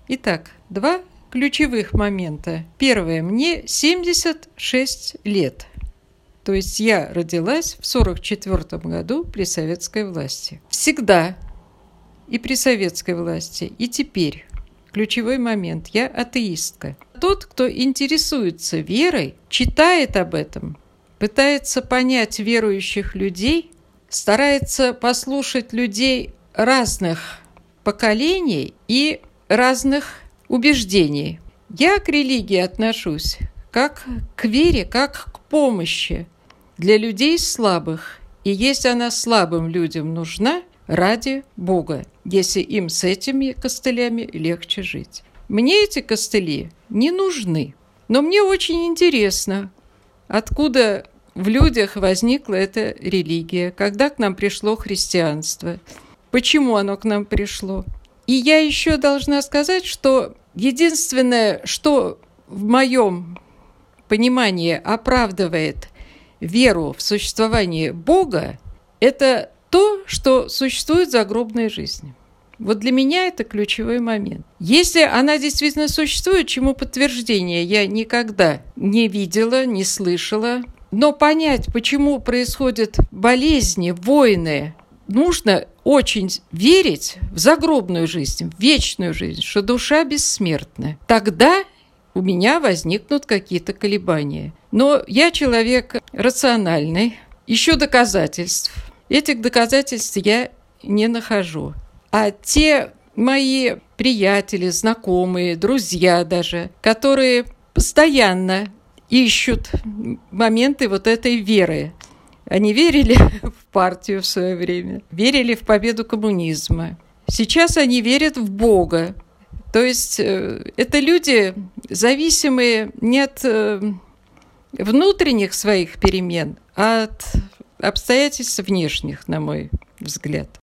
Итак, два ключевых момента. Первое. Мне 76 лет. То есть я родилась в 1944 году при советской власти. Всегда и при советской власти, и теперь ключевой момент. Я атеистка. Тот, кто интересуется верой, читает об этом, пытается понять верующих людей, старается послушать людей разных поколений и разных убеждений. Я к религии отношусь как к вере, как к помощи для людей слабых. И если она слабым людям нужна, ради Бога, если им с этими костылями легче жить. Мне эти костыли не нужны, но мне очень интересно, откуда в людях возникла эта религия, когда к нам пришло христианство, почему оно к нам пришло. И я еще должна сказать, что единственное, что в моем понимании оправдывает веру в существование Бога, это то, что существует загробная жизнь. Вот для меня это ключевой момент. Если она действительно существует, чему подтверждение я никогда не видела, не слышала, но понять, почему происходят болезни, войны, нужно очень верить в загробную жизнь, в вечную жизнь, что душа бессмертна. Тогда у меня возникнут какие-то колебания. Но я человек рациональный, ищу доказательств. Этих доказательств я не нахожу. А те мои приятели, знакомые, друзья даже, которые постоянно ищут моменты вот этой веры. Они верили в партию в свое время, верили в победу коммунизма. Сейчас они верят в Бога. То есть это люди, зависимые не от внутренних своих перемен, а от обстоятельств внешних, на мой взгляд.